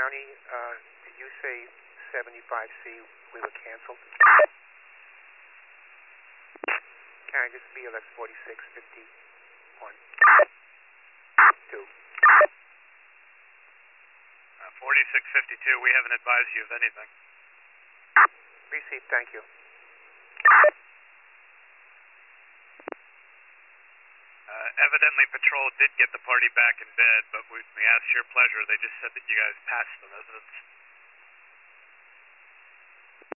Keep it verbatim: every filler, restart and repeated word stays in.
County, uh, did you say seventy-five C we were canceled? Karen, this is B L X forty-six fifty-one. Two. Uh, forty-six fifty-two, we haven't advised you of anything. Received, thank you. Uh, evidently, Patrol did get the party back in bed, but we, we asked your pleasure. They just said that you guys passed the residence.